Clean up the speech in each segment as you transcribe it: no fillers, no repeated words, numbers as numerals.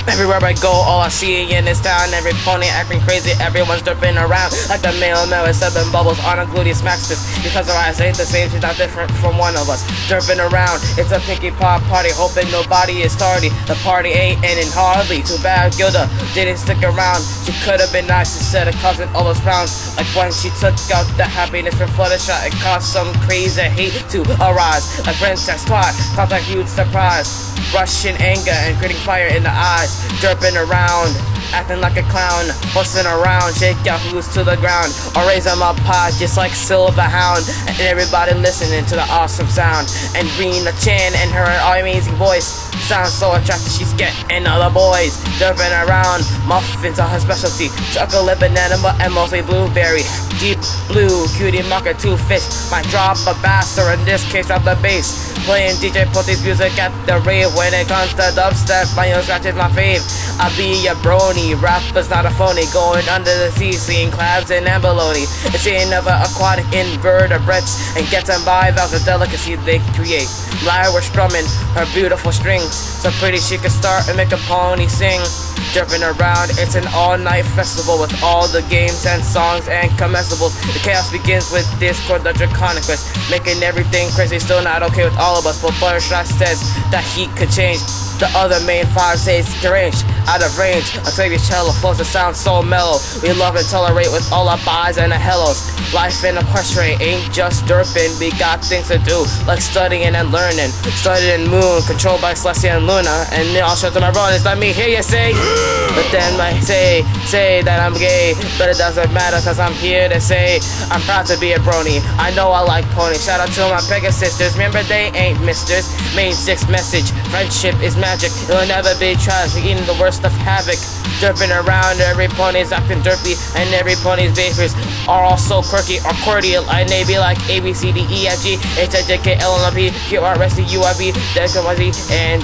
Everywhere I go, all I see in this town, every pony acting crazy, everyone's dripping around like the male with 7 bubbles on a gluteus maximus. Because our eyes ain't the same, she's not different from one of us. Dripping around, it's a pinky pop party, hoping nobody is tardy. The party ain't ending hardly. Too bad Gilda didn't stick around. She could have been nice instead of causing all those frowns. Like when she took out the happiness from Fluttershy, it caused some crazy hate to arise. Like Princess Twilight caused a huge surprise. Rushing anger and gritting fire in the eyes. Dripping around, acting like a clown, busting around, shake your hooves to the ground, or raise them up high just like Silver Hound, and everybody listening to the awesome sound. And Rena Chan and her amazing voice sounds so attractive, she's getting other boys. Dripping around, muffins are her specialty, chocolate, banana, and mostly blueberry. Deep blue, cutie marker, 2 fish, might drop a bass, or in this case drop the bass. Playing DJ put this music at the rave. When it comes to dubstep, my own scratch is my fave. I be a brony, rapper's not a phony, going under the sea, seeing crabs and abalone. It's seeing other aquatic invertebrates, and getting by, that's a delicacy they create. Lyra was strumming her beautiful strings, so pretty she could start and make a pony sing. Dripping around, it's an all-night festival with all the games and songs and comestibles. The chaos begins with Discord, the Draconic Quest, making everything crazy, still not okay with all of us. But Fluttershy says that he could change. The other main 5 say it's deranged, out of range. A favorite cello flows the sound so mellow. We love and tolerate with all our buys and our hellos. Life in Equestria ain't just derping, we got things to do, like studying and learning. Studying Moon, controlled by Celestia and Luna. And then I'll show to my brothers, let me hear you say. But then I say that I'm gay, but it doesn't matter cause I'm here to say I'm proud to be a brony. I know I like ponies. Shout out to my Pegasus sisters, remember they ain't misters. Main 6 message, friendship is magic, it'll never be trash, we're eating the worst of havoc. Dripping around, every pony's acting derpy, and every pony's behaviors are all so quirky or cordial. I may be like A, B, C, D, E, F, G, H, I, J, K, L, M, N, P, Q, R, S, T, U, I, V, D, X, Y, Z, and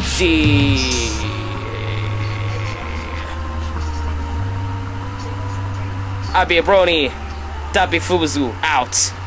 Z. I be a brony. Dabi Fubuzu out.